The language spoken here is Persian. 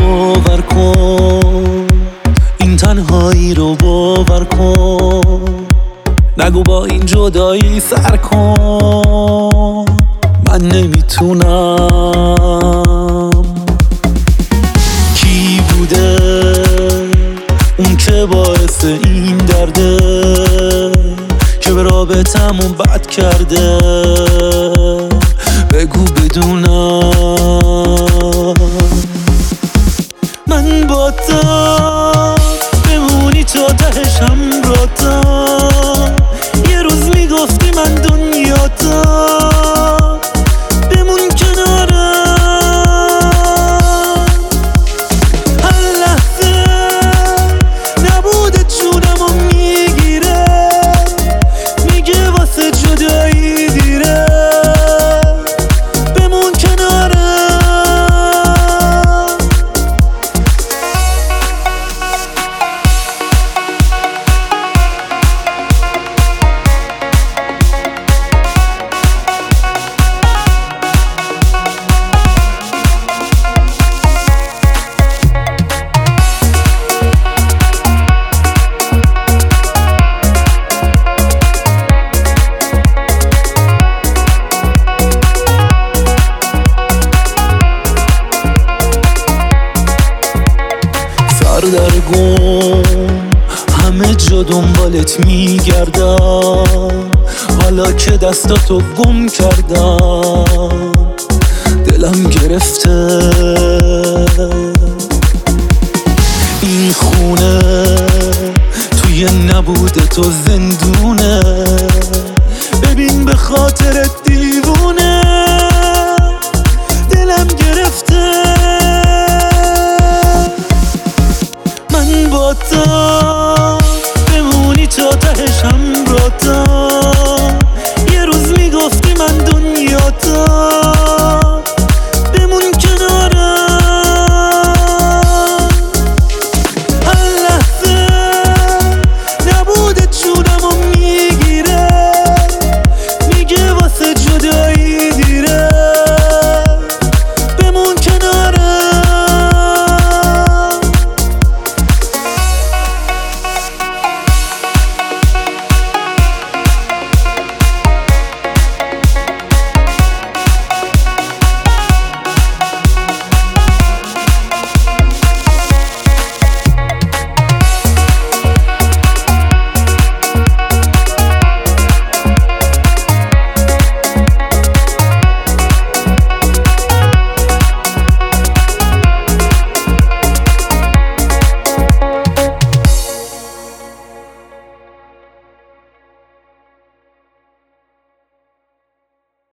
باور کن، این تنهایی رو باور کن، نگو با این جدایی سر کن، من نمیتونم. کی بوده اون که باعث این درده که به رابطمون بد کرده؟ بگو بدونم. من با تا بمونی تا تهش همراه‌تم، یه روز میگفتی من دنیاتم، بمون کنارم. هر لحظه نبوده جونمو میگیره، میگه واسه جدایی دیره، بمون کنارم. سردرگم همه جا دنبالت میگردم، حالا که دستاتو گم کردم دلم گرفته. این خونه توی نبوده تو زندونه،